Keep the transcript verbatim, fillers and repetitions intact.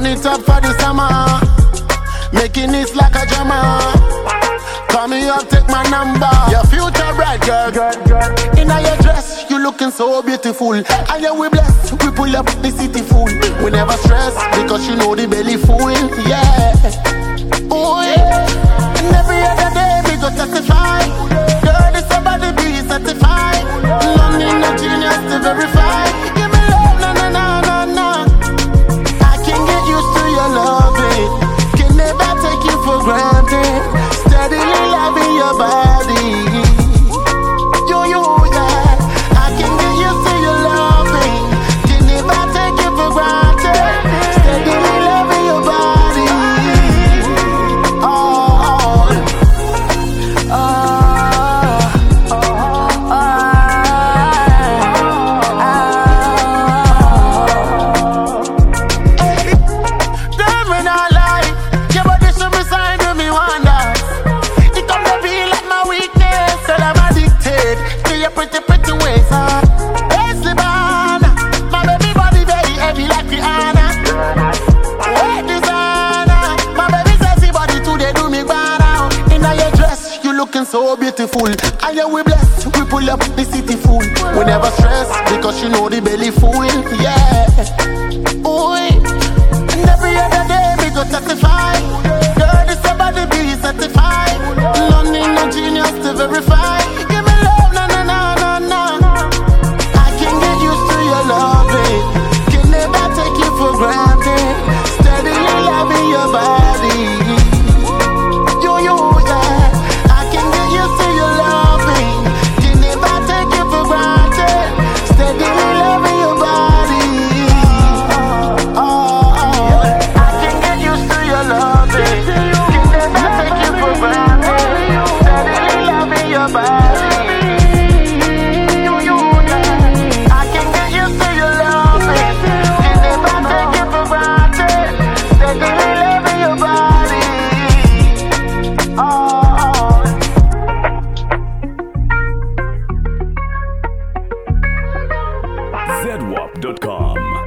it up for the summer, making it like a drama. Call me up, take my number. Your future bright girl, girl, girl. In your dress, you looking so beautiful. And yeah, we blessed, we pull up the city full. We never stress, because you know the belly full. Yeah, ooh, yeah. And every other day we go testify. Girl, this somebody be certified. No need no genius to verify. Give me love, na na na na na. I can get used to your loving. Can never take you for granted. Steadily loving your body. You, you, yeah. I can get used to your loving. Can never take you for granted. Steadily loving your body. Oh, oh, oh, oh, oh, oh. Girl, when I lie, your body should be sign to me wonders. It come to be like my weakness, and I'm addicted to your pretty, pretty ways. Huh? Hey, Sibana, my baby body very heavy like Rihanna. Hey, designer, my baby sexy body today do me banana. In your dress, you looking so beautiful. And yeah, we blessed, we pull up the city full. We never stress, because you know the belly full. Yeah, ooh, and every other day we go testify. Girl, this somebody be certified. No need no genius to verify. Give me love, na na na na na. I can get used to your loving. Can never take you for granted. Steadily loving your body. You, you, yeah. I can get used to your loving. Can never take you for granted. Steadily loving your body. Oh, oh, oh. I can get used to your loving. Can never take you for granted. Steadily loving your body. You, you, yeah. I can get used to your loving. Can never take you for granted. Steadily loving your body. Oh, oh. Z W A P dot com.